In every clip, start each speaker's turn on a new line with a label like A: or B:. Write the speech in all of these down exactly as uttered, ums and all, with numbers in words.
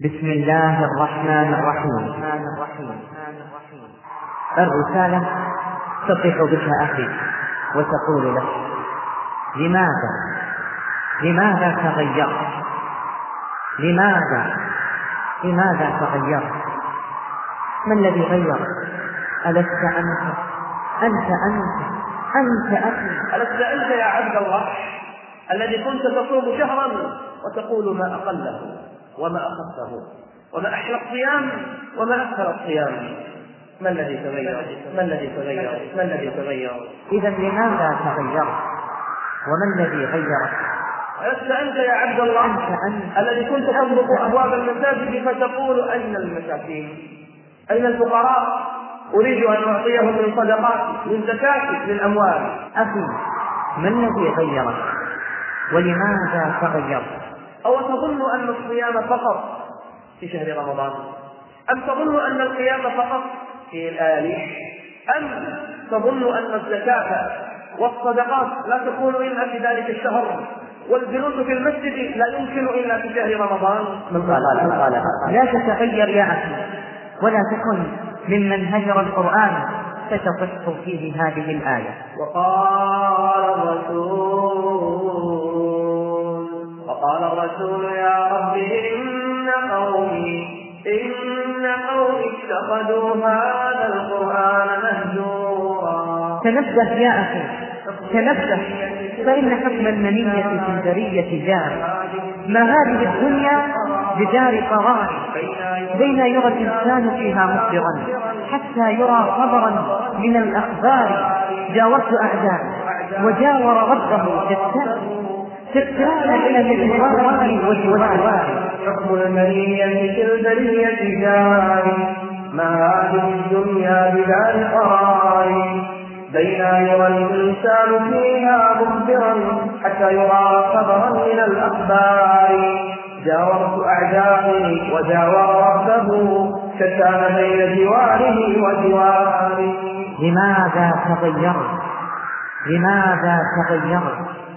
A: بسم الله الرحمن الرحيم. الرسالة تصح بك أخي وتقول له: لماذا لماذا تغيرت لماذا لماذا تغيرت ما الذي غيرك؟ ألست أنت أنت أنت أنت أخي
B: ألست أنت يا عبد الله الذي كنت تصوم شهرا وتقول ما أقله وما أخفه وما أحلى الصيام وما أكثر الصيام؟ ما الذي تغير؟ ما الذي تغير؟ ما الذي تغير؟
A: إذا لماذا تغيرت وما الذي غيرك؟
B: ألست أنت يا عبد الله
A: أنت أنت
B: الذي كنت تطرق أبواب المساجد فتقول أين المساكين؟ أين الفقراء؟ أريد أن أعطيهم من صدقاتي من زكاتي من أموالي.
A: أخي، ما الذي غيرك ولماذا تغيرت؟
B: أو تظن أن الصيام فقط في شهر رمضان؟ أم تظن أن القيام فقط في الآلية؟ أم تظن أن الزكاة والصدقات لا تكون إلا في ذلك الشهر، والجلوس في المسجد لا يمكن إلا في شهر رمضان؟
A: من قال من قال لا تتغير يا أخي، ولا تكن ممن هجر القرآن فتصح فيه هذه الآية.
B: وقال الرسول وقال الرسول يا رب إن قومي إن قومي اتخذوا هذا القرآن مهجورا.
A: تنبه يا أخي، تنبه، فإن حكم المنية في البرية جار. ما هذه الدنيا بدار قرار، بين يرى الإنسان فيها مخبرا حتى يرى خبرا من الأخبار. جاورت أعداء وجاور ربه تكتانا إلى الإنسان والجوار.
B: حكم المنية في البرية جار. ما هذه الدنيا بدار قرار، بين يرى الإنسان فيها مخبرا حتى يرى خبرا من الأخبار. جاورت أعدائي وجاور ربه شتان بين جواره وجواره.
A: لماذا تغيرت لماذا تغيرت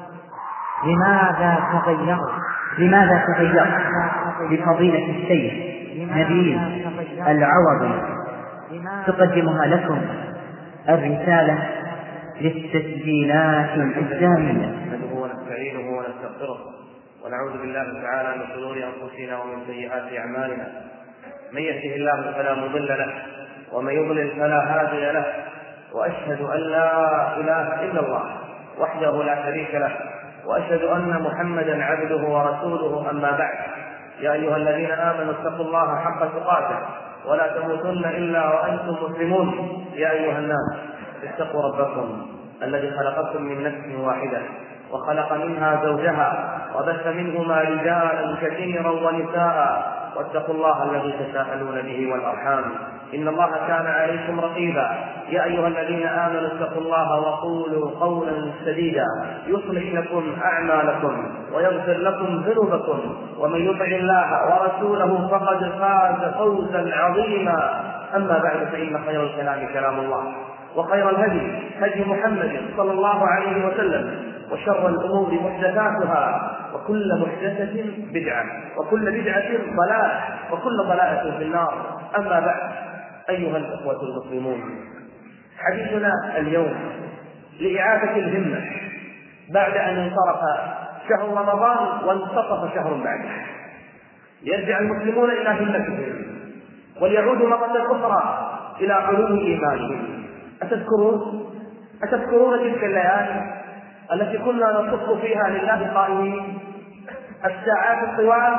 A: لماذا تغيرت لماذا تغيرت لفضيلة الشيخ نبيل العوضي تقدمها لكم الرسالة للتسجيلات الإسلامية.
B: نحمده ونستعينه ونستغفره ونعوذ بالله تعالى من شرور أنفسنا ومن سيئات أعمالنا. من يهده الله فلا مضل له ومن يضلل فلا هادي له، وأشهد أن لا إله إلا الله وحده لا شريك له، وأشهد أن محمدا عبده ورسوله. أما بعد، يا أيها الذين آمنوا اتقوا الله حق تقاته ولا تموتن إلا وأنتم مسلمون. يا أيها الناس اتقوا ربكم الذي خلقكم من نفس واحدة وخلق منها زوجها وبث منهما رجالا كثيرا ونساء، واتقوا الله الذي تساءلون به والأرحام إن الله كان عليكم رقيبا. يا أيها الذين آمنوا اتقوا الله وقولوا قولا سديدا يصلح لكم أعمالكم ويغفر لكم ذنوبكم، ومن يطع الله ورسوله فقد فاز فوزا عظيما. أما بعد، فإن خير الكلام كلام الله، وخير الهدي هدي محمد صلى الله عليه وسلم، وشر الأمور محدثاتها، وكل محدثة بدعة، وكل بدعة ضلالة، وكل ضلالة في النار. أما بعد، أيها الأخوة المسلمون، حديثنا اليوم لإعادة الهمة بعد أن انصرف شهر رمضان وانتصف شهر بعده، يرجع المسلمون إلى همتهم وليعودوا مرة أخرى إلى علو إيمانهم. أتذكرون أتذكرون تلك الليالي التي كنا نصف فيها لله قائمين؟ الساعات الطوال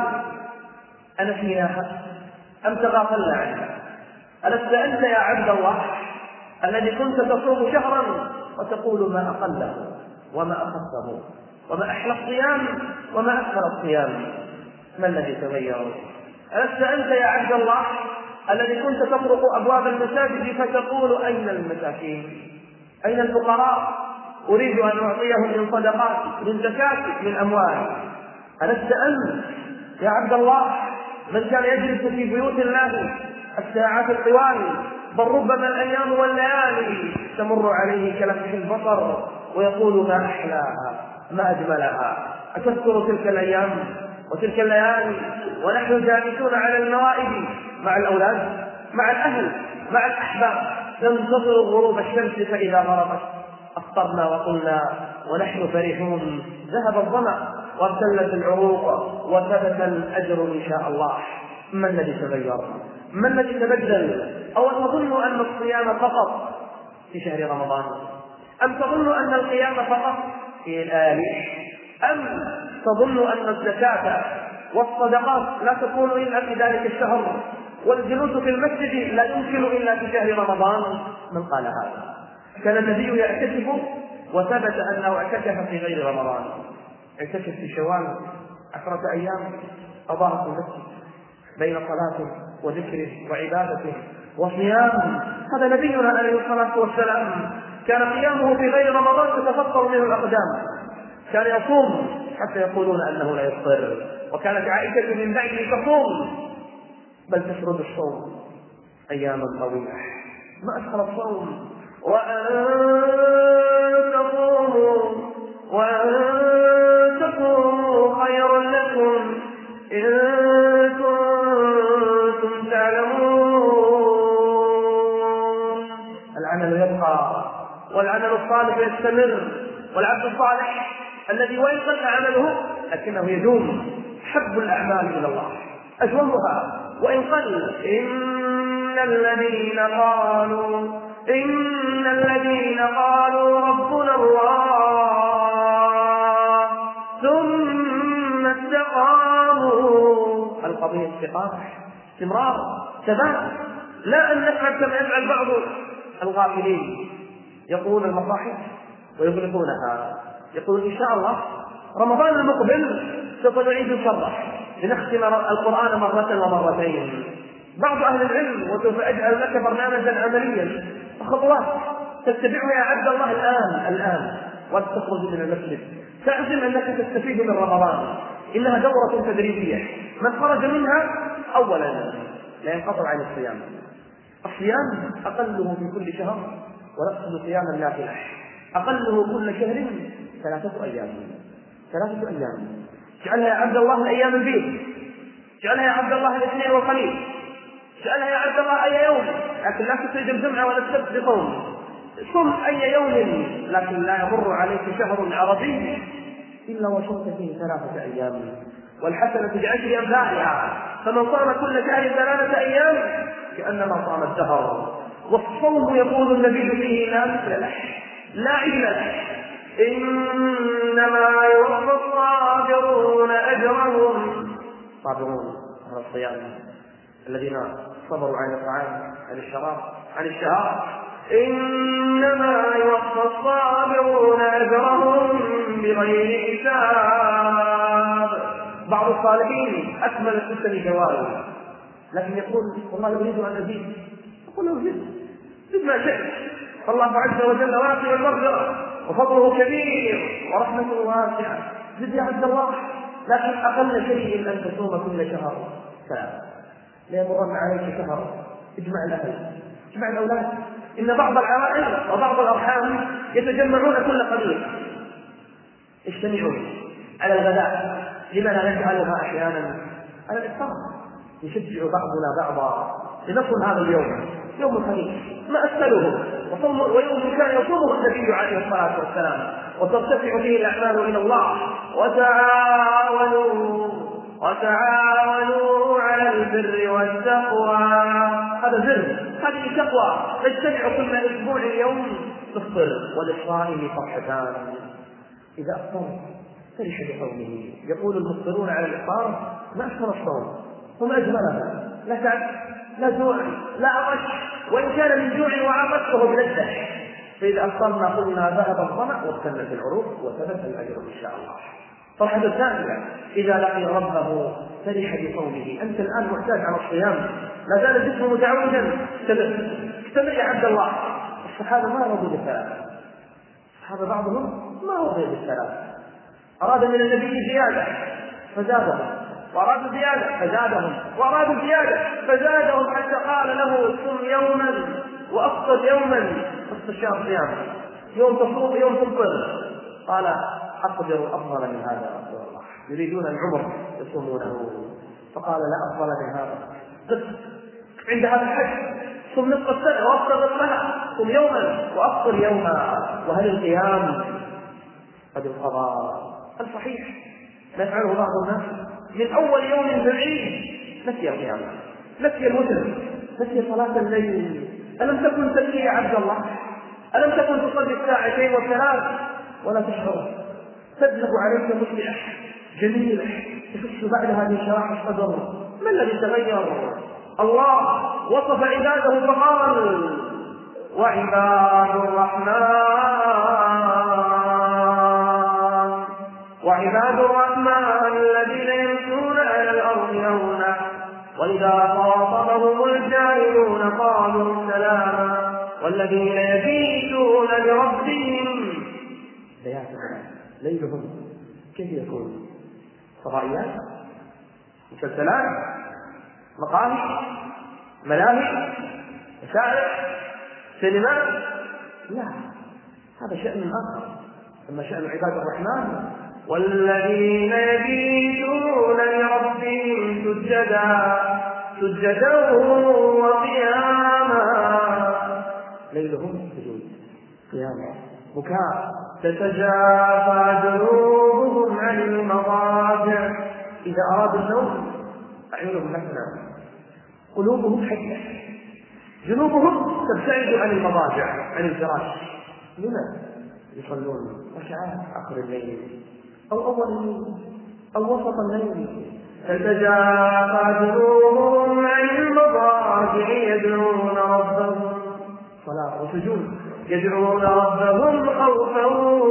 B: أنسيناها أم تغافلنا عنها؟ ألست أنت يا عبد الله الذي كنت تصوم شهرا وتقول ما أقله وما أخفه وما أحلى الصيام وما أكثر الصيام؟ ما الذي تغير؟ ألست أنت يا عبد الله الذي كنت تطرق أبواب المساجد فتقول أين المساكين؟ أين الفقراء؟ أريد أن أعطيهم من صدقاتي من زكاتي من أموالي. ألست أنت يا عبد الله من كان يجلس في بيوت الله الساعات الطوال، بل ربما الأيام والليالي تمر عليه كلمح البصر ويقول ما أحلاها ما أجملها؟ أتذكر تلك الأيام وتلك الليالي ونحن جالسون على الموائد مع الأولاد مع الأهل مع الأحباب ننتظر غروب الشمس، فإذا غربت أفطرنا وقلنا ونحن فرحون، ذهب الظمأ وابتلت العروق وثبت الأجر إن شاء الله. ما الذي تغير؟ ما الذي تبدل؟ أو تظن أن الصيام فقط في شهر رمضان؟ أم تظن أن القيام فقط في الآلة؟ أم تظن أن الزكاة والصدقات لا تكون إلا في ذلك الشهر، والجلوس في المسجد لا يمكن إلا في شهر رمضان؟ من قال هذا؟ كان النبي يعتكف وثبت أنه اعتكف في غير رمضان، اعتكف في شوال عشرة أيام قضاها في المسجد بين صلاته وذكره وعبادته وصيامه. هذا نبينا عليه الصلاة والسلام كان قيامه في غير رمضان تتفطر منه الأقدام، كان يصوم حتى يقولون أنه لا يفطر، وكانت عائشة من بعده تصوم بل تفرض الصوم أياما طويلة. ما أشهر الصوم وأن تصوموا وأن تصوموا خير لكم إن كنتم تعلمون. العمل يبقى والعمل الصالح يستمر، والعبد الصالح الذي وإن قل عمله لكنه يدوم حب الأعمال إلى الله أجوبها وإن قل. إن الذين قالوا إن الذين قالوا ربنا الله ثم استقاموا، القضية استقامة استمرار ثبات، لا أن نفعل كما يفعل بعض الغافلين يقولون المصاحف ويغلقونها، يقول إن شاء الله رمضان المقبل سوف نعيد الشرح لنختم القرآن مرة ومرتين. بعض أهل العلم وسوف أجعل لك برنامجا عمليا وخطوات تتبعها يا عبد الله الآن الآن وتخرج من المسجد، تعزم أنك تستفيد من رمضان، إنها دورة تدريبية، من خرج منها أولا لا ينقطع عن الصيام. الصيام أقله في كل شهر ونقصد صيام النافلة أقله كل شهر ثلاثة أيام ثلاثة أيام جعلها يا عبد الله الأيام البيض، جعلها يا عبد الله الاثنين والخميس، جعلها يا عبد الله أي يوم، لكن لا تصيد الجمعة ولا السبت بصوم، صم أي يوم، لكن لا يمر عليك شهر عربي إلا وصمت فيه ثلاثة أيام، والحسنة بعشر أمثالها، فمن صام كل شهر ثلاثة أيام كأنما صام الدهر. والصوم يقول النبي فيه لا مثل له لا عدل له، إنما يوفى الصابرون أجرهم، صابرون على الصيام الذين صبروا عن الطعام عن الشراب عن الشهوات، إنما يوفى الصابرون أجرهم بغير حساب. بعض الصالحين أكمل الستة جواره لكن يقول والله أريد أن أزيد، يقول له زد زد ما شئت، فالله عز وجل واسع المغفرة وفضله كبير ورحمته واسعة، زد يا عبد الله، لكن أقل شيء أن تصوم كل شهر ثلاثة، لا يمرن عليك شهر، اجمع الأهل اجمع الأولاد، إن بعض العوائل وبعض الأرحام يتجمعون كل قليل، اجتمعون على الغداء، لما لا نجعلها أحيانا على الإفطار، يشجع بعضنا بعضا لنصل هذا اليوم يوم الخميس ما أسأله وصوم، ويوم كان يصومه النبي عليه الصلاة والسلام وترتفع فيه الأعمال إلى الله. وتعاونوا وتعاونوا على البر والتقوى، هذا بر هذه تقوى، نجتمع كل أسبوع يوم نفطر، وللصائم فرحتان إذا أفطر فرح بصومه. يقول المفطرون على الإفطار ما أشهر الصوم هم أجملها، لا تعب لا جوع لا عطش، وإن كان من جوع وعطش فهو بلذة، فإذا أفطرنا قلنا ذهب الظمأ وابتلت العروق وثبت الأجر إن شاء الله. فرحة الثانية إذا لقي ربه فرح بصومه. أنت الآن محتاج على الصيام، لا زال الجسم متعودا، استمر يا عبد الله. الصحابة ما رضوا بالثلاث، الصحابة بعضهم ما رضوا بالثلاث، أراد من النبي زيادة فزادهم، وأرادوا زيادة فزادهم، وأرادوا زيادة فزادهم، حتى قال له صم يوما وأفطر يوما، نصف الشهر صيام، يوم تصوم يوم تفطر، قال أقدر أفضل من هذا يا رسول الله. يريدون العمر يصومونه، فقال لا أفضل من هذا، قف عند هذا الحج، صم نصف السنة وأفطر نصفها، صم يوما وأفطر يوما. وهل القيام قد القضاء؟ الصحيح ما يفعله بعض الناس من أول يوم بالعيد نسي القيام، نسي الوتر، نسي صلاة الليل. ألم تكن تبكي يا عبد الله؟ ألم تكن تصلي الساعتين والثلاث ولا تشعر؟ تبلغ عليك مسرعة جميلة تحس بعد هذه شراح الصدر. ما الذي تغير؟ الله وصف عباده فقال وعباد الرحمن وعباد الرحمن الذين يمشون على الأرض هونا وإذا خاطبهم الجاهلون قالوا سلاما والذين يبيتون لربهم ليلهم كيف يكون؟ فضائيات، مسلسلات، مقاهي، ملاهي، مسارح، سينما؟ لا، هذا شأن آخر. أما شأن عباد الرحمن والذين يبيتون لربهم سجدا سجدا وقياما ليلهم سجود قياما بكاء تتجافى جنوبهم عن المضاجع إذا أرادوا النوم أعينهم مثنى قلوبهم حية جنوبهم تبتعد عن المضاجع عن الفراش. لما يصلون ركعات آخر الليل أو أول الليل أو وسط الليل؟ تتجافى جنوبهم عن المضاجع يدعون ربهم صلاة وسجود يدعون ربهم خوفا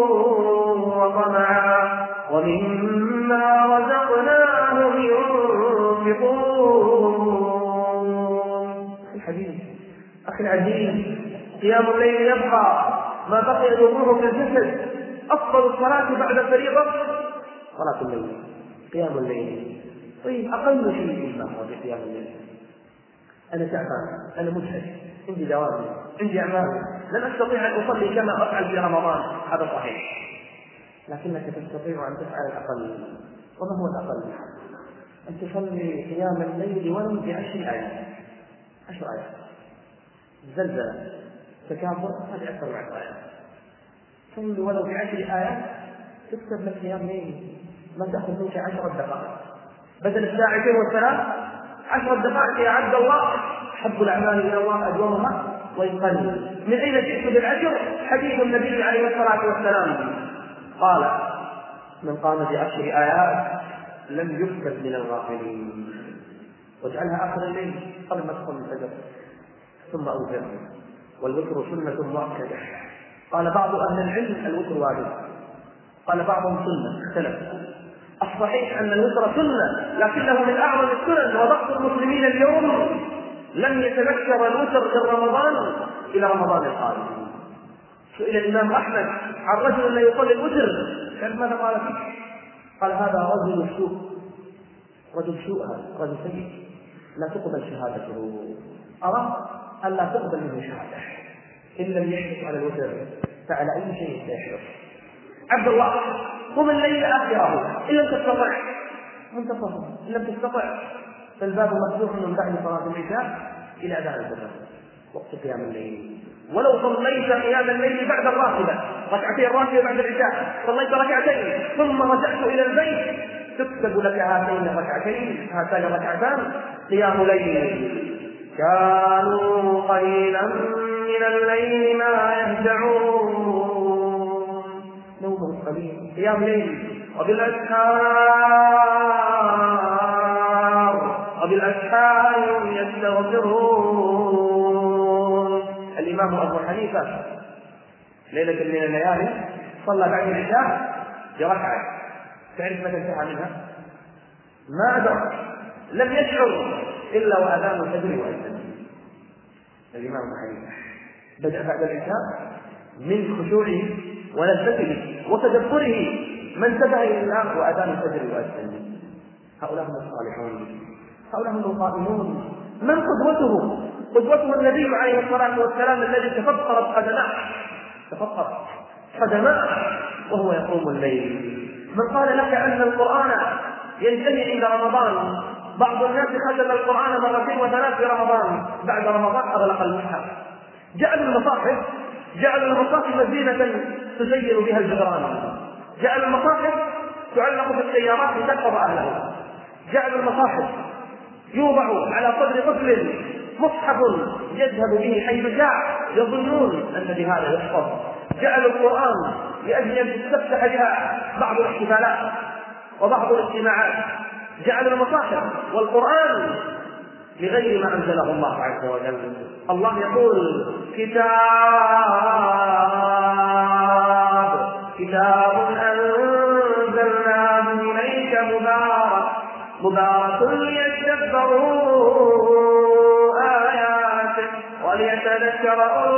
B: وطمعا ومما رزقناهم ينفقون. الحديث أخي العزيز، قيام الليل يبقى ما بقي ظهوره في الجسد. أفضل الصلاة بعد الفريضة صلاة الليل، قيام الليل. طيب أقل شيء ما هو في قيام الليل؟ أنا تعبان، أنا مجهد، عندي دوام، عندي أعمال، لن أستطيع أن أصلي كما أفعل في رمضان، هذا صحيح، لكنك تستطيع أن تفعل الأقل. وما هو الأقل؟ أن تصلي قيام الليل ولو بعشر آيات. عشر آيات، زلزلة، تكاثر، هذه أكثر من عشر آيات. صلي ولو بعشر آيات تكتب لك قيام ليل ما تأخذ منك عشر دقائق بدل الساعتين والثلاث. عشر دقائق يا عبد الله حب الأعمال إلى الله أدومها ويقل. من أين جئت بالعشر؟ حديث النبي عليه الصلاة والسلام قال من قام بعشر آيات لم يكتب من الغافلين. واجعلها آخر الليل قبل ما تدخل الفجر ثم أوتر، والوتر سنة مؤكدة. قال بعض أهل العلم الوتر واجب، قال بعضهم سنة، اختلف. الصحيح أن الوتر سنة لكنه من أعظم السنن، وضغط المسلمين اليوم لم يتذكر الوتر من رمضان إلى رمضان القادم. سئل الإمام أحمد عن رجل لا يصلي الوتر، قال ماذا قال فيه؟ قال هذا رجل سوء، رجل سوء، هذا رجل سيء لا تقبل شهادته. أرى أن لا تقبل منه شهادة إن لم يحرص على الوتر، فعلى أي شيء سيحرص. عبد الله قم الليل آخره إن لم تستطع، منتصفه إن لم تستطع، فالباب مفتوح من بعد صلاة العشاء إلى أذان الفجر وقت قيام الليل. ولو صليت قيام الليل بعد الراتبة، ركعتين الراتبة بعد العشاء، صليت ركعتين ثم رجعت إلى البيت تكتب لك هاتين الركعتين هاتان الركعتان قيام ليل. كانوا قليلا من الليل ما يهجعون، نومهم قليل، قيام ليل. وبالأسحار وبالأسحار هم يستغفرون. الإمام أبو حنيفة ليلة من الليالي صلى بعد العشاء بركعة، تعرف متى انتهى منها؟ ما أدرك، لم يشعر إلا وأذان الفجر وأذان. الإمام أبو حنيفة بدأ بعد العشاء من خشوعه ولذته وتدبره ما انتبه إلى الله وأذان الفجر وأذان. هؤلاء هم الصالحون، هؤلاء هم القائمون. من قدوته؟ قدوته النبي عليه الصلاة والسلام الذي تفطرت قدماه تفطرت قدماه وهو يقوم الليل. من قال لك أن القرآن ينتهي عند رمضان؟ بعض الناس ختم القرآن مرتين وثلاث في رمضان، بعد رمضان أغلق المصحف. جعلوا المصاحف جعلوا المصاحف زينة تزين بها الجدران، جعلوا المصاحف تعلق في السيارات لتحفظ أهلها، جعلوا المصاحف يوضع على صدر طفل مصحف يذهب به حيث جاء يظنون أن بهذا يحفظ، جعلوا القرآن لأجل أن تستفتح بها بعض الاحتفالات وبعض الاجتماعات، جعلوا المصاحف والقرآن لغير ما أنزله الله عز وجل. الله يقول كتاب كتاب أنزلناه إليك مبارك مبارك ليتدبروا آياته وليتذكر أولو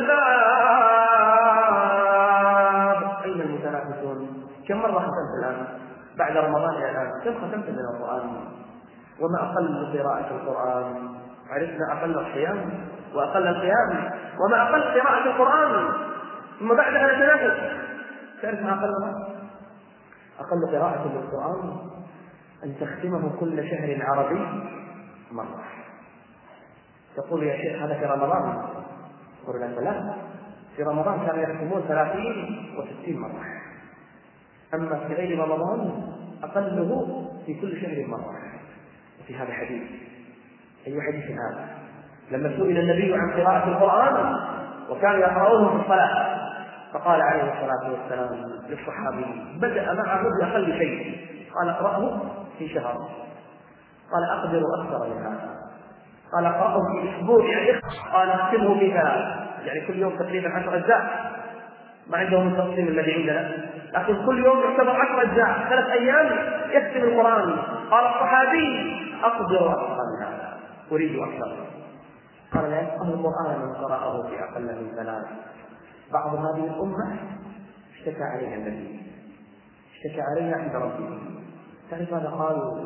B: الألباب. أين المتنافسون؟ كم مرة ختمت الآن بعد رمضان إلى الآن؟ كم ختمت من القرآن؟ وما أقل قراءة القرآن؟ عرفنا أقل الصيام وأقل القيام، وما أقل قراءة القرآن، ثم بعدها نتنافس. تعرف ما أقل أقل قراءة للقرآن؟ أن تختمه كل شهر عربي مرة. تقول يا شيخ هذا في رمضان؟ قل لك لا، في رمضان كانوا يختمون ثلاثين وستين مرة، أما في غير رمضان أقله في كل شهر مرة. وفي هذا حديث، أي حديث هذا؟ لما سئل النبي عن قراءة القرآن وكان يقرؤونه في الصلاة، فقال عليه الصلاة والسلام للصحابي بدأ معه بأقل شيء، قال اقرأه في شهر، قال أقدر أكثر من هذا، قال اقرأه في أسبوع، يعني قال اختمه في ثلاث، يعني كل يوم تقريبا عشر أجزاء، ما عندهم التقسيم الذي عندنا، لكن كل يوم يعتبر عشر أجزاء، ثلاث أيام يختم القرآن. قال الصحابي أقدر أكثر من هذا، أريد أكثر. قال لا يفقه القرآن من قرأه في أقل من ثلاث. بعض هذه الأمة اشتكى عليها النبي، اشتكى عليها عند ربه. تعرف ماذا قالوا؟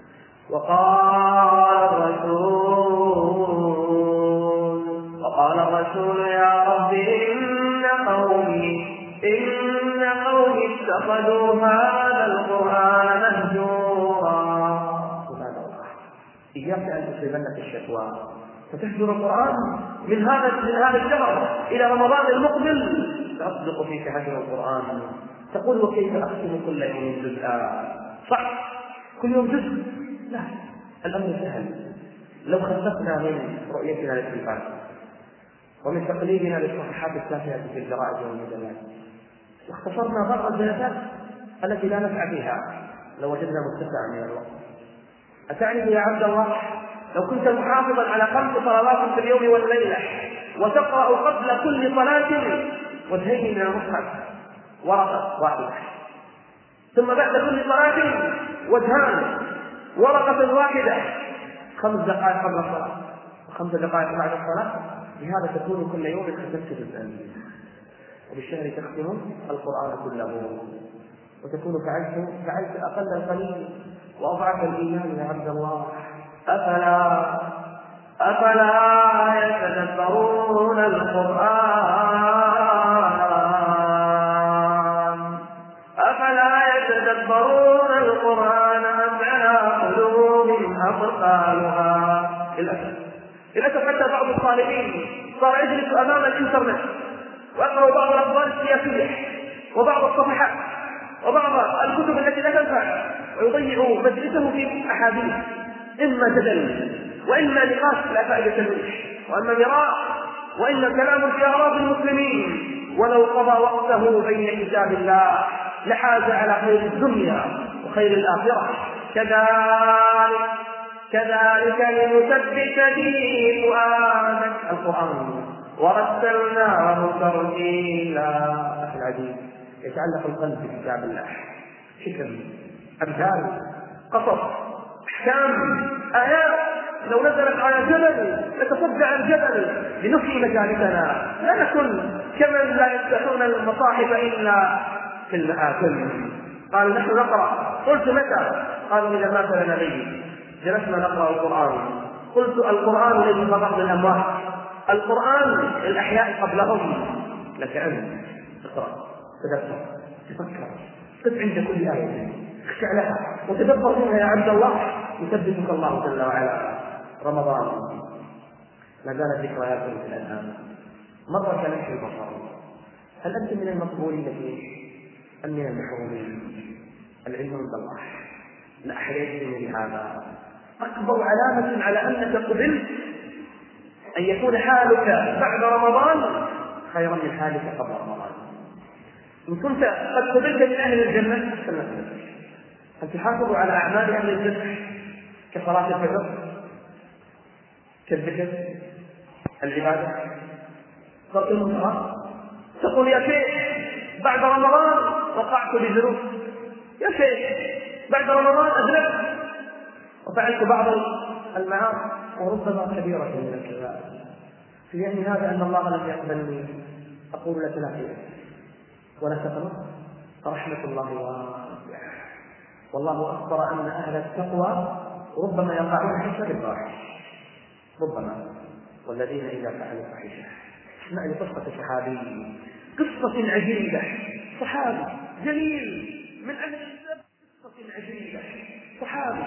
B: وقال الرسول وقال الرسول يا رب إن قومي إن قومي اتخذوا هذا القرآن مهجورا. سبحان الله. إياك أن تصيبنك الشكوى فتحجر القرآن من هذا من هذا الشهر إلى رمضان المقبل، فأصدق فيك هجر القرآن. تقول وكيف أختم كل يوم جزءا؟ صح، كل يوم جزء؟ لا، الأمر سهل. لو خففنا من رؤيتنا للتلفاز ومن تقليدنا للصفحات التافهة في الجرائد والمجلات واختصرنا بعض الجلسات التي لا نفع فيها لو وجدنا متسعا من الوقت. أتعني يا عبد الله لو كنت محافظا على خمس صلوات في اليوم والليلة وتقرأ قبل كل صلاة وجهين من المصحف ورقة واحدة، ثم بعد كل صلاة وجهان ورقة واحدة، خمس دقائق قبل الصلاة وخمس دقائق بعد الصلاة، بهذا تكون كل يوم ختمت جزءا، وبالشهر تختم القرآن كله، وتكون فعلت فعلت أقل القليل وأضعف الإيمان يا عبد الله. أفلا أفلا يتدبرون القرآن أفلا يتدبرون القرآن أم على قلوب أقفالها؟ للأسف للأسف حتى بعض الطالبين صار يجلس أمام الإنترنت ويقرأ بعض الأخبار السياسية وبعض الصفحات وبعض الكتب التي لا تنفع، ويضيع مجلسه في أحاديث إما جدل وإما نقاش لا فائدة منه، وإما مراء وإما كلام في أعراض المسلمين. ولو قضى وقته بين كتاب الله لحاز على خير الدنيا وخير الآخرة. كذلك كذلك لنثبت به فؤادك القرآن ورتلناه ترتيلا. أخي العزيز، يتعلق القلب بكتاب الله، حكم، أمثال، قصص، أحكام، آيات لو نزلت على جبل لتصدع الجبل لنحيي مجالسنا، لا نكن كمن لا يفتحون المصاحف إلا في المآكل. قالوا نحن نقرأ، قلت متى؟ قالوا إذا مات لنا غير، جلسنا نقرأ القرآن. قلت القرآن ليس فقط للأموات، القرآن الأحياء قبلهم. لك أن تقرأ، تدبر، تفكر،
C: قف عند كل آية، اخشع لها وتدبر فيها يا عبد الله، يثبتك الله جل وعلا. رمضان ما زالت ذكرياتكم في الأذهان، مرة كلمح البصر. هل أنت من المقبولين فيه أم من المحرومين؟ العلم عند الله، لا أحد يجزم بهذا. أكبر علامة على أنك قبلت أن يكون حالك بعد رمضان خيرا من حالك قبل رمضان. إن كنت قد قبلت من أهل الجنة فلنقبل. هل تحافظ على أعمال أهل الجنة كصلاة الفجر، كالذكر، العبادة، صلاة المنكرات؟ تقول يا شيخ بعد رمضان وقعت بذنوب، يا شيخ بعد رمضان أذنبت وفعلت بعض المعاصي وربما كبيرة من الكبائر. يعني هذا أن الله لم يقبلني، أقول لك لا خير ولا تقنط، رحمة الله واسعة. والله أخبر أن أهل التقوى ربما يقعون حتى بالفاحشة، ربما. والذين إذا فعلوا فاحشة. اسمع لقصة صحابي، قصة عجيبة، صحابي جليل من أهل الكتاب، قصة عجيبة، صحابي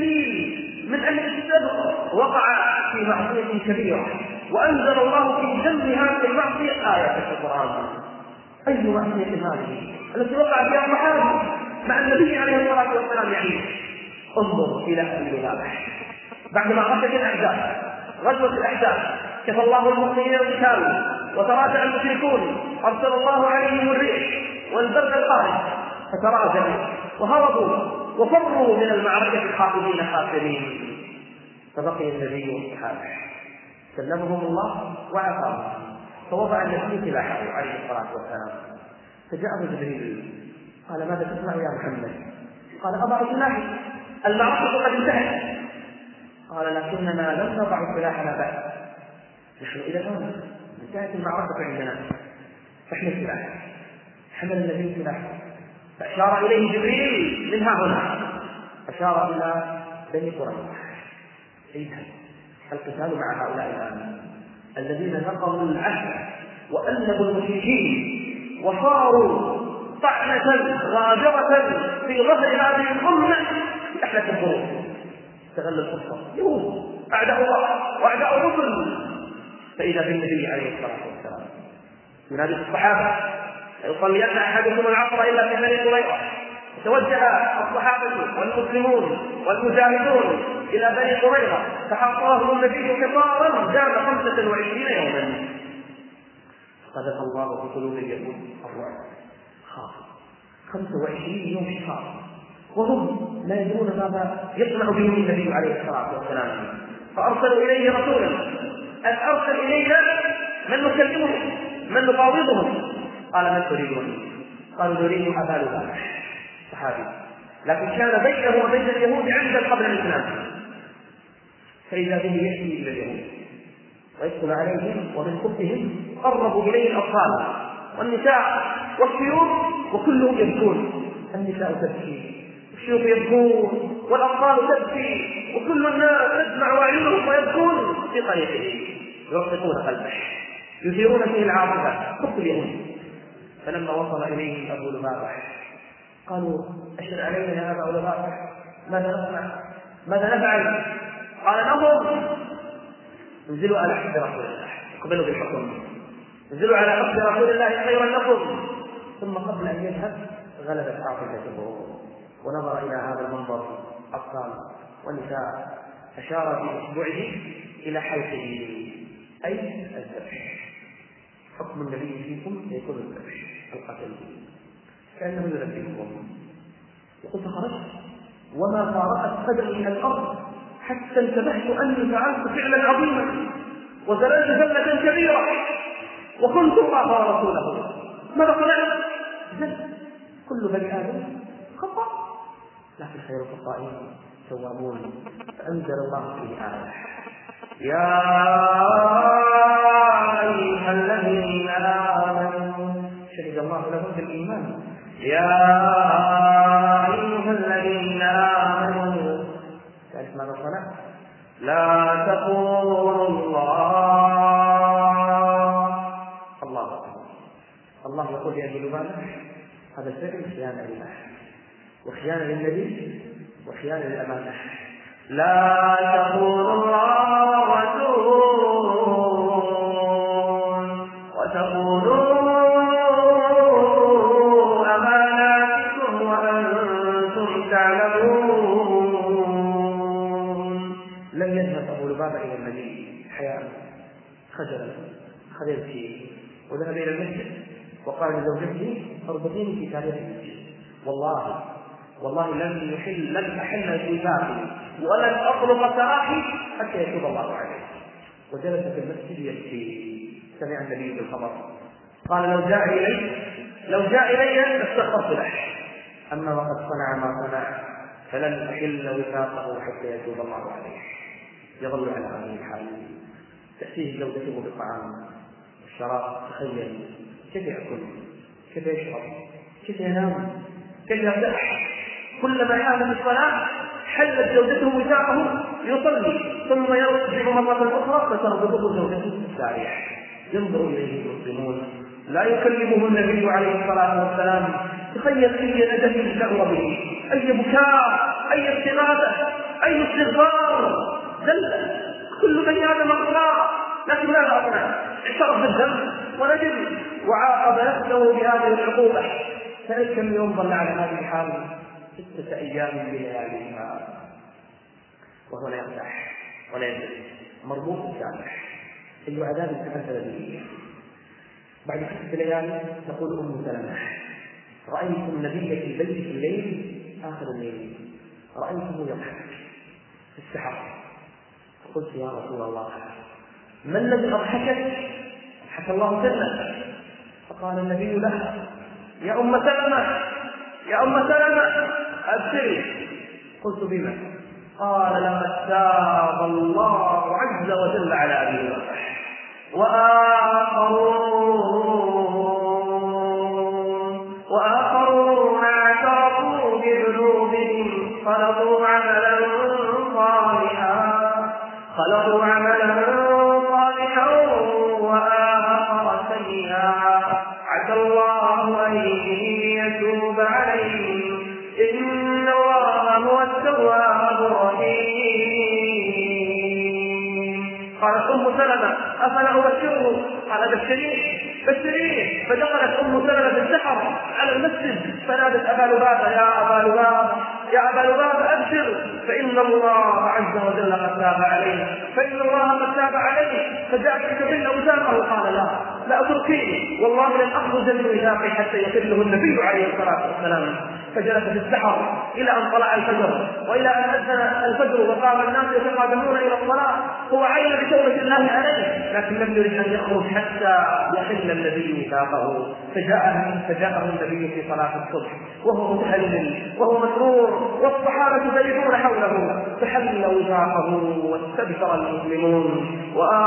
C: جليل من أهل الكتاب وقع في معصية كبيرة، وأنزل الله في ذنب هذه المعصية آية في القرآن. أي معصية هذه التي وقع فيها الصحابة مع النبي عليه الصلاة والسلام؟ يعني انظر إلى أهل الغابة بعد معركة الأحزاب، غزوة الأحزاب، كفى الله المؤمنين القتال وتراجع المشركون، أرسل الله عليهم الريح والبرد القارس فتراجعوا وهربوا وفروا من المعركة خائفين خاسرين. فبقي النبي والصحابة سلمهم الله وعافاهم، فوضع النبي سلاحه عليه الصلاة والسلام. فجاءه جبريل قال ماذا تصنع يا محمد؟ قال أضع سلاحي، المعركة قد انتهت. قال لكننا لم نضع سلاحنا بعد، نحن إلى الآن انتهت المعركة عندنا، فاحمل سلاحه. حمل النبي سلاحه فأشار إليه جبريل من ها هنا، أشار إلى بني قريظة. إذن القتال مع هؤلاء الآن الذين نقضوا العهد وأنبوا المشركين وصاروا طعنة غادرة في ظهر هذه الأمة في أحلى الظروف. استغل الفرصة يهود أعداء الله وأعداء الرسل. فإذا بالنبي عليه الصلاة والسلام ينادي الصحابة يصلين أحدكم العصر إلا في بني قريظة. توجه الصحابة والمسلمون والمجاهدون إلى بني قريظة فحاصرهم النبي حصارا دام خمسة وعشرين يوما. قذف الله في قلوب اليهود الرعب، خاف خمسة وعشرين يوم حصار وهم لا يدرون ماذا يصنع بهم النبي عليه الصلاة والسلام. فأرسلوا إليه رسولا أن أرسل إلينا من نكلمهم من نفاوضهم. قال من تريدون؟ قالوا نريد أبا لبابة صحابي، لكن كان بينه وبين اليهود عهدا قبل الإسلام. فإذا به يأتي إلى اليهود ويدخل عليهم ومن خبثهم قربوا إليه الأطفال والنساء والشيوخ وكلهم يبكون. النساء تبكي والشيوخ يبكون والأطفال تبكي وكل الناس تدمع أعينهم ويبكون في طريقه، يرققون قلبه يثيرون فيه العاطفة حب اليهود. فلما وصل إليه أبو لبابة قالوا أشر علينا يا أبا لبابة، ماذا نصنع؟ ماذا نفعل؟ قال لهم انزلوا على حد رسول الله، اقبلوا بالحكم، انزلوا على حد رسول الله خيرا لكم. ثم قبل أن يذهب غلبت عاطفته ونظر إلى هذا المنظر أطفال ونساء، أشار بإصبعه إلى حلقه أي الذبح. حكم النبي فيكم يكون الذبح القتل، كأنه يذبحكم. يقول فخرجت وما فارقت قدمي من الأرض حتى انتبهت أني فعلت فعلا عظيما وزللت زلة كبيرة وكنت الله ورسوله. ماذا صنعت؟ كل بني آدم خطأ لكن خير الخطائين توابون. فأنزل الله فيه آية يا أيها الذين آمنوا، شهد الله لهم بالإيمان، يا أيها الذين آمنوا، تعرف ماذا صنع؟ لا تقولوا الله الله الله يقول يا أبي لبابة هذا الفعل خيانة لله وخيانة للنبي وخيانة للأمانة.
B: لا تخونوا الله والرسول وتخونوا أماناتكم وأنتم تعلمون.
C: لم يذهب أبو لبابة إلى النبي حياء خجلا خذ يبكي وذهب إلى المسجد وقال لزوجته اربطيني في تاريخ المسجد، والله والله لن يحل لن أحل زيفاتي ولن أطلق سراحي حتى يتوب الله عليه. وجلس في المسجد يبكي. سمع النبي بالخبر قال لو جاء إلي لو جاء إلي لاستغفرت له، أما وقد صنع ما صنع فلن أحل وثاقه حتى يتوب الله عليه. يظل على هذه الحال، تأتيه زوجته بالطعام والشراب، تخيل كيف يأكل، كيف يشرب، كيف ينام، كيف يرتاح. كلما حان الصلاة حلت زوجته وثاقه يصلي ثم يرجع مرة أخرى فتربطه زوجته السارح. ينظر إليه المسلمون لا يكلمه النبي عليه الصلاة والسلام. تخيل أي ندم شعر به، أي بكاء، أي استغاثة، أي استغفار. دل كل بني آدم أخطاء، لكن ماذا أصنع؟ اعترف بالذنب وندم وعاقب نفسه بهذه العقوبة. فكم يوم ظل على هذه الحال؟ ستة أيام بلياليها وهو لا يرتاح ولا يدري، مربوط الجامع. أي عذاب تمثل به. بعد ستة ليالي تقول أم سلمة رأيت النبي في البيت في الليل آخر الليل رأيته يضحك في السحر، فقلت يا رسول الله ما الذي أضحكك؟ أضحك الله سنك. فقال النبي لها يا أم سلمة يا أم سلمة أبشري. قلت بما؟ قال لقد تاب الله عز وجل على أبي بكر وآخرون وآخرون اعترفوا بذنوبهم خلقوا عملا صالحا خلقوا عملا صالحا وآخر سيئا عسى الله أن يتوب عليهم إن الله هو التواب الرحيم. قالت أم سلمة أفلا أبشره؟ قال بشريه بشريه. فدخلت أم سلمة في السحر على المسجد فنادت أبا لبابة يا أبا لبابة يا أبا لبابة أبشر فإن الله عز وجل قد تاب عليه فإن الله قد تاب عليه. فجاءت تبل وثاقه قال لا لا أتركيه والله لن أخرج من وثاقي حتى يقله النبي عليه الصلاة والسلام. فجلس في السحر إلى أن طلع الفجر وإلى أن أذن الفجر وقام الناس يتقادمون إلى الصلاة. هو علم بتوبة الله عليه لكن لم يرد أن يخرج حتى يحل النبي وثاقه. فجاءه فجاءه النبي في صلاة الصبح وهو متهلل وهو مسرور والصحابة زيدون حوله فحل وثاقه واستبشر المسلمون.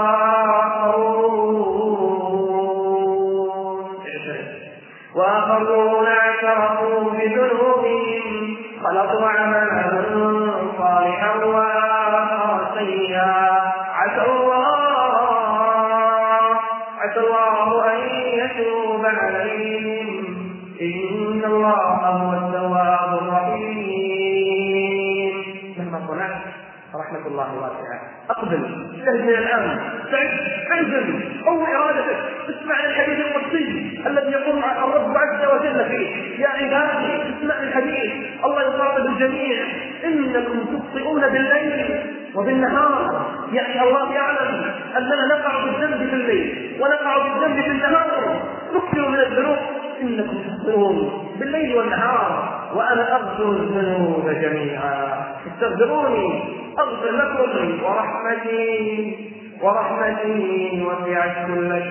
C: وآخرون اعترفوا بذنوبهم خلقوا عملا صالحا وآخر سيئا عسى الله عسى الله أن يتوب عليهم إن الله هو التواب الرحيم. مهما صنعت رحمة الله واسعة. أقبل استهزئ الآن انزل قوي إرادتك اسمع الحديث القدسي الذي يقول الرب عز وجل فيه يا عبادي اسمع الحديث. الله يخاطب الجميع إنكم تخطئون بالليل وبالنهار. يعني الله يعلم أننا نقع بالذنب في الليل ونقع بالذنب في النهار. نكثر من الذنوب إنكم تخطئون بالليل والنهار وأنا أغفر الذنوب جميعا استغفروني أغفر لكم ورحمتي ورحمتي وسعت كل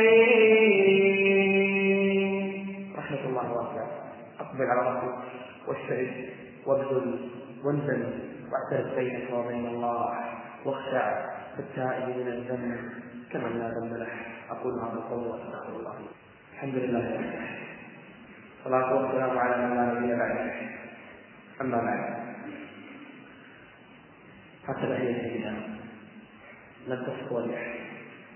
C: شيء. رحمة الله واسعة. أقبل على ربك واجتهد وابذل وانزل واعترف بينك وبين الله واخشع بالتائب من الذنب كمن لا ذنب له. أقول هذا القول وأستغفر الله. الحمد لله رب العالمين والصلاة والسلام على من لا نبي بعده. أما بعد هكذا هي سيدنا لم تسقط لأحد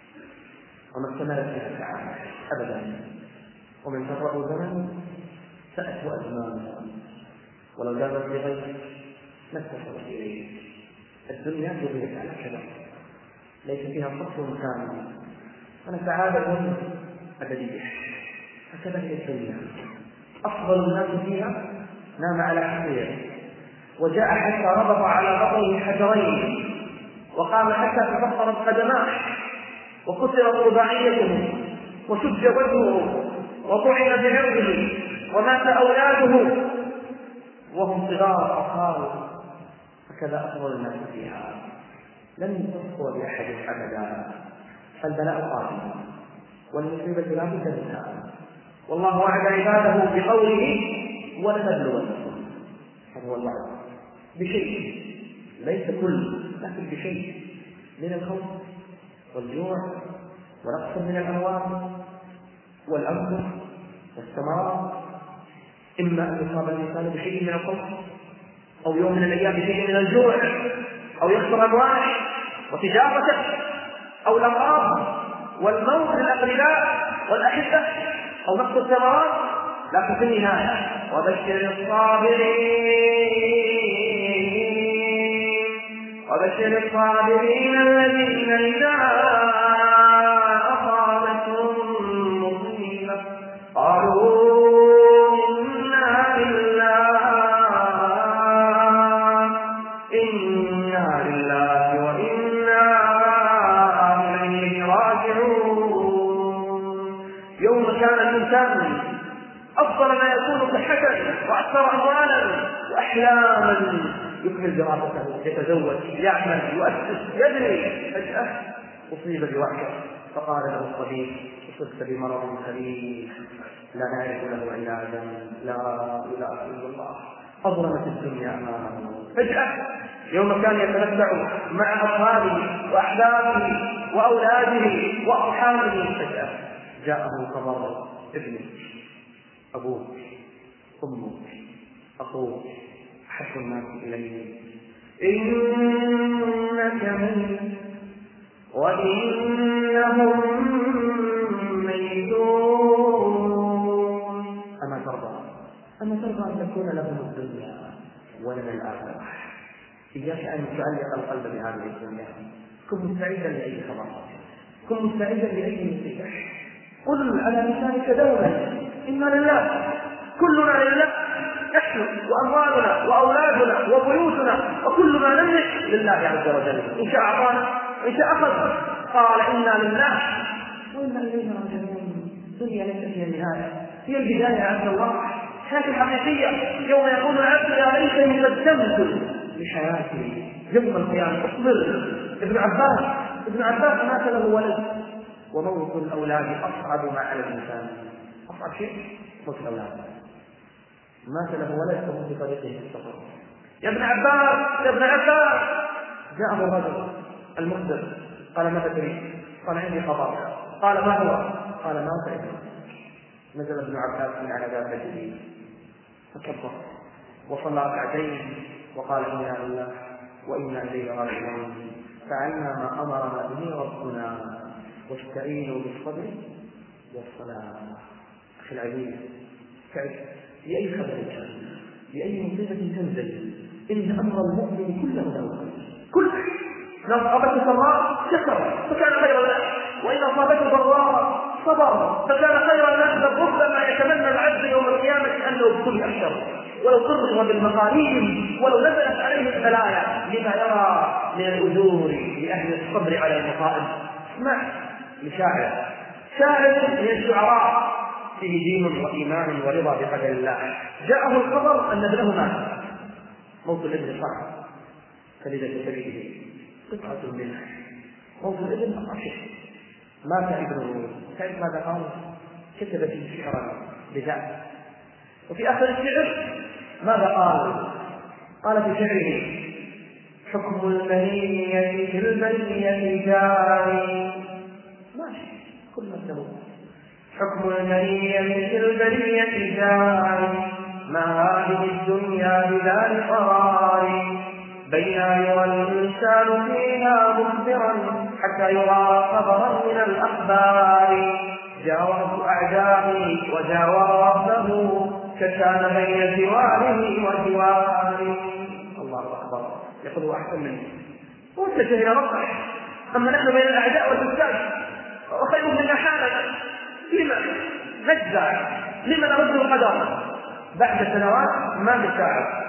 C: وما استمرت فيها ساعات أبدا ومن تقرأ زمن تأتوا أزمانها ولو دامت بغير ما اتصلت إليه. الدنيا بغيت على كذا ليس فيها فصل كامل، أنا سعادة أبدية، هكذا هي الدنيا. أفضل الناس فيها نام على حقيقه وجاء حتى ربط على بطنه حجرين وقام حتى تفطرت قدماه وكسرت رباعيته وشج وجهه وطعن بعرضه ومات أولاده وهم صغار أطفال. هكذا أفضل الناس فيها، لن تصفو بأحد أبدا. فالبلاء قادم والمصيبة لا بد منها، والله وعد عباده بقوله ولنبلونكم، هذا هو الوعد بشيء، ليس كل لكن بشيء من الخوف والجوع ونقص من الأموال والأنفس والثمرات، إما أن يصاب الإنسان بشيء من الخوف أو يوم من الأيام بشيء من الجوع أو يخسر أمواله وتجارته أو الأمراض والموت للأقرباء والأحبة أو نقص الثمرات، لكن في النهاية وبشر الصابرين وبشر الصابرين الذين إذا أصابتهم مصيبة قالوا إنا لله إنا لله وإنا إليه راجعون. يوم كان الإنسان أفضل ما يكون صحة وأكثر أموالا وأحلاما يكمل دراسته يتزوج يعمل يؤسس يدري، فجأة أصيب بوحشة فقال له الطبيب أصبت بمرض خبيث لا نعرف له علاجا، لا إله إلا الله. أظلمت الدنيا أمامه فجأة يوم كان يتمتع مع أطفاله وأحبابه وأولاده وأرحامه، فجأة جاءه خبر ابنه أبوك أمك أخوك أحب الناس إليه إنك ميت وإنهم ميتون. أما ترضى أما ترضى أن تكون لهم الدنيا ولنا الآخرة؟ إياك أن تعلق القلب بهذه الدنيا، كن مستعدا لأي خبر، كن مستعدا لأي مصيبة، قل على لسانك دوما إنا لله كلنا لله، نحن وأموالنا وأولادنا وبيوتنا وكل ما نملك لله عز وجل، إن شاء أعطانا وإن شاء أخذ. قال إنا لله وإنا إليه راجعون. الدنيا ليست هي النهاية، هي البداية عند الله، الحياة الحقيقية يوم يقول العبد يا ليتني قدمت لحياتي يوم القيامة. اصبر. ابن عباس ابن عباس مات له ولد، وموت الأولاد أصعب ما على الإنسان، أصعب شيء موت الأولاد. مات له ولد وهو في طريقه في السفر. يا ابن عباس يا ابن عباس، جاءه الرجل المخبر قال ما تدري؟ قال عندي خبر. قال ما هو؟ قال مات ابنك. نزل ابن عباس من على باب الجديد فكبر وصلى ركعتين وقال إنا لله وإنا إليه راجعون، فعلنا ما أمرنا به ربنا واستعينوا بالصبر والصلاة. أخي العزيز، تعرف بأي خبر كان بأي مصيبة تنزل إن أمر المؤمن كله له كل لو أصابته سراء شكر فكان خيرا له، وإن أصابته ضراء صبر فكان خيرا له. بل ربما يتمنى العبد يوم القيامة أنه بكل أشر، ولو قرر بالمقاليد ولو نزلت عليه البلايا لما يرى من الأجور لأهل الصبر على المصائب. اسمع لشاعر شاعر من الشعراء فيه دين وإيمان ورضا بقدر الله، جاءه الخبر أن ابنه مات. موت الابن صعب كلذة سبيله قطعة منه، موت الابن أصعب شيء. مات ابنه، تعرف ماذا قال؟ كتب فيه شعرا بذلك، وفي آخر الشعر ماذا قال؟ قال في شعره حكم المنية في البنية جاري، ماشي كل ما تقول حكم المنية في البنية جاري، ما هذه الدنيا بذات قرار، بين يرى الإنسان فيها مخبرا حتى يرى خبرا من الأخبار، جاورت أعدائي وجاور ربه شتان بين جواره وجواره. الله أكبر. يقول هو أحسن مني واتجه إلى ربه، أما نحن بين الأعداء والفساد وخير منا حالا. لما نجزع؟ لما نرد القدر؟ بعد سنوات ما بساعة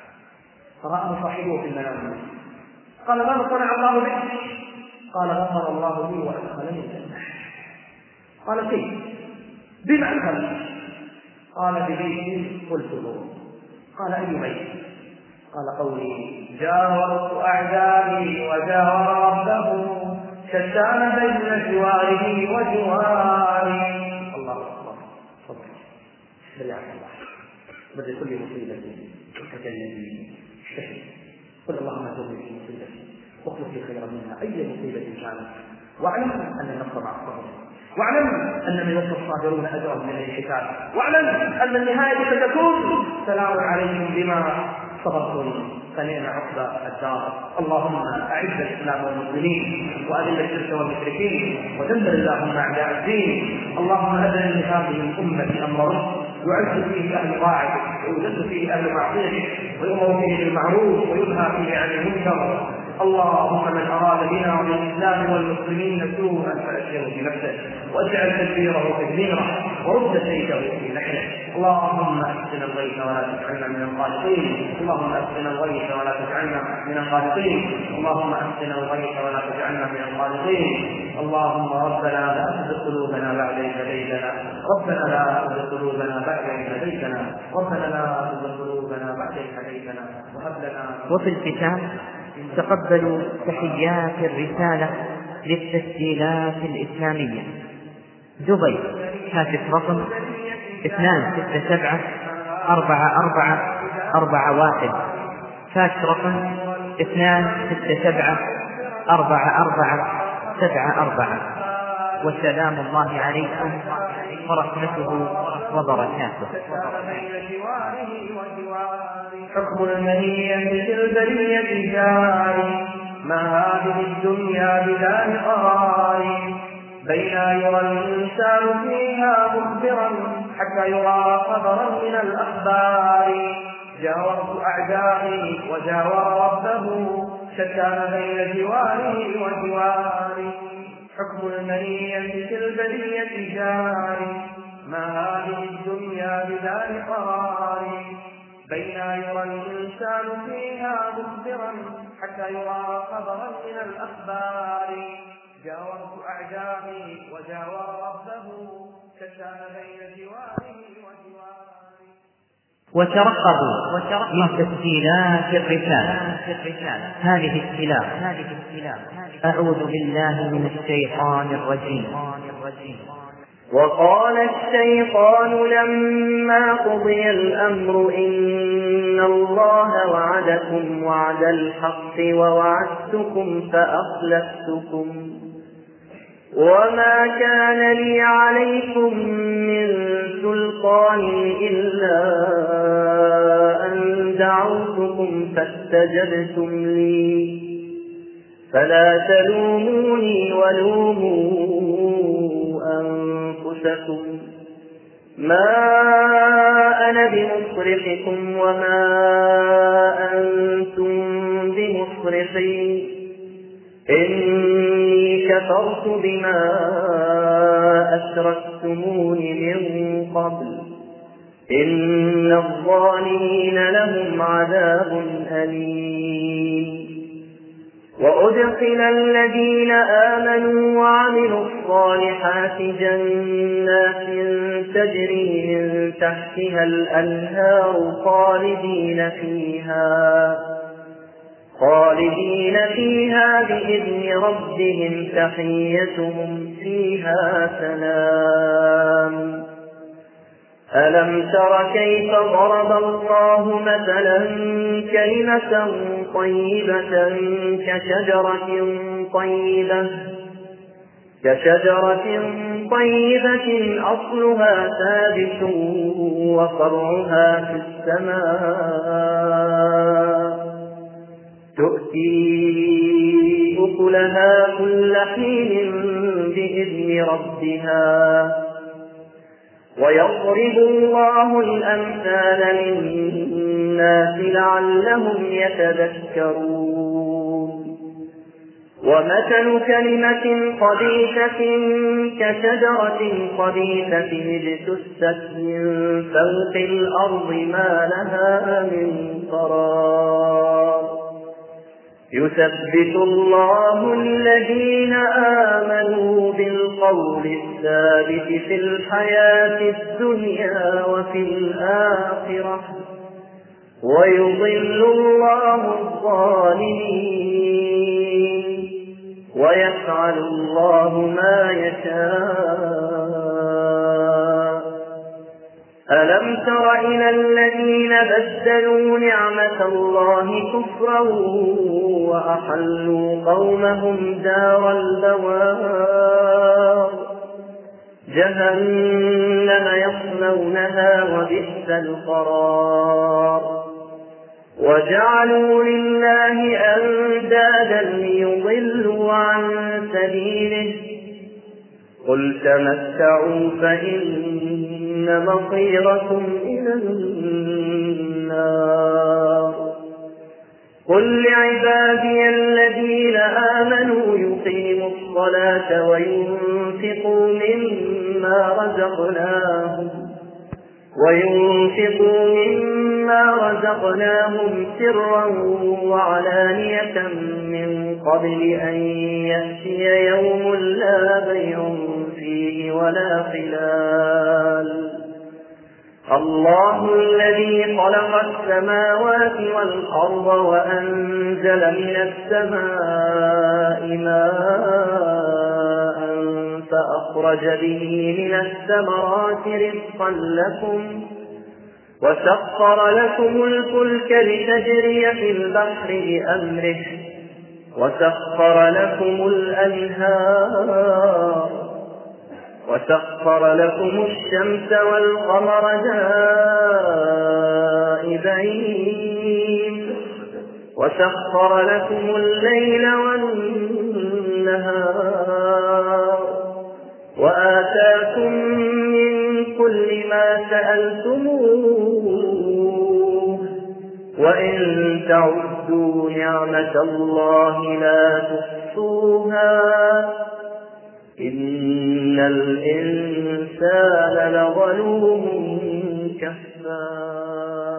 C: فرأى صاحبه في المنام قال ماذا صنع الله بك؟ قال غفر الله لي وأدخلني الجنة. قال كيف؟ بما أدخل؟ قال ببيت قلته. قال أي بيت؟ قال قولي جاورت أعدائي وجاور ربه شتان بين جواره وجواري. الله أكبر. تفضل بالله الله بدل كل مصيبة وتجلي اشتهي قل اللهم اجرني في مصيبتي واخلف لي خيرا منها أي مصيبة كانت، واعلم أن النصر مع الصبر، واعلم أن من يوفى الصابرون أجرهم من الحساب، واعلم أن النهاية ستكون سلام عليكم بما صبرتم فنعم عقبى الدار. اللهم أعز الإسلام والمسلمين وأذل الشرك والمشركين ودمر اللهم أعداء الدين. اللهم أذل لهذه الأمة أمر رشد يعز فيه أهل طاعتك ويذل فيه أهل معصيتك ويؤمر فيه بالمعروف وينهى فيه عن المنكر. اللهم من أراد بنا وبالإسلام والمسلمين سوءا فأشره في نفسه واجعل تدبيره تدميره ورد سيفه في نحره. اللهم أحسن الغيث ولا تجعلنا من القانطين. اللهم أحسن الغيث ولا تجعلنا من القانطين. اللهم أحسن الغيث ولا تجعلنا من القانطين. اللهم ربنا لا تزغ قلوبنا بعد إذ هديتنا. ربنا لا تزغ قلوبنا بعد إذ هديتنا. ربنا لا تزغ قلوبنا بعد إذ هديتنا وهب لنا.
A: وفي الختام تقبلوا تحيات الرسالة للتسجيلات الإسلامية دبي، هاتف رقم اثنان ستة سبعة أربعة أربعة أربعة واحد، فاكس رقم اثنان ستة سبعة أربعة أربعة سبعة أربعة. وسلام الله عليكم ورحمته وبركاته.
C: حكم المنية في البرية جاري، ما هذه الدنيا بلا قرار، بين يرى الإنسان فيها مخبرا حتى يرى خبرا من الأخبار. جاورت أعدائي وجاور ربه شتان بين جواره وجواري. حكم المنية في البرية جاري، ما هذه الدنيا بلا قرار، بين يرى الإنسان فيها مخبرا حتى يرى خبرا من الأخبار. جاورت أعدائي وجاور ربه شتان بين جواره وجواري.
A: وترقبوا من تسجيلات الرسالة هذه السلام. أعوذ بالله من الشيطان الرجيم.
D: وقال الشيطان لما قضي الأمر إن الله وعدكم وعد الحق ووعدتكم فأخلفتكم وما كان لي عليكم من سلطان إلا أن دعوتكم فاستجبتم لي فلا تلوموني ولوموا أنفسكم ما أنا بمصرخكم وما أنتم بمصرخي إني كفرت بما أشركتمون من قبل إن الظالمين لهم عذاب أليم. وأدخل الذين آمنوا وعملوا الصالحات جنات تجري من تحتها الأنهار خالدين فيها خالدين فيها بإذن ربهم تحيتهم فيها سلام. ألم تر كيف ضرب الله مثلا كلمة طيبة كشجرة طيبة كشجرة طيبة أصلها ثابت وفرعها في السماء تؤتي أكلها كل حين بإذن ربها ويضرب الله الأمثال للناس لعلهم يتذكرون ومثل كلمة خبيثة كشجرة خبيثة اجتثت من فوق الأرض ما لها من قرار يثبت الله الذين آمنوا بالقول الثابت في الحياة الدنيا وفي الآخرة ويضل الله الظالمين ويفعل الله ما يشاء. ألم تر إلى الذين بدلوا نعمة الله كفرا وأحلوا قومهم دار البوار جهنم يصلونها وبئس القرار وجعلوا لله أندادا ليضلوا عن سبيله قل تمتعوا فإن مصيركم إلى النار قل لعبادي الذين آمنوا يقيموا الصلاة وينفقوا مما رزقناهم وينفقوا مما رزقناهم سرا وعلانية من قبل أن يأتي يوم لا بيع فيه ولا خلال الله الذي خلق السماوات والأرض وأنزل من السماء ماء فأخرج به من الثمرات رزقا لكم وسخر لكم الفلك لتجري في البحر بأمره وسخر لكم الأنهار وسخر لكم الشمس والقمر دائبين وسخر لكم الليل والنهار وآتاكم من كل ما سألتموه وإن تعدوا نعمة الله لا تحصوها إن الإنسان لظلوم كفار.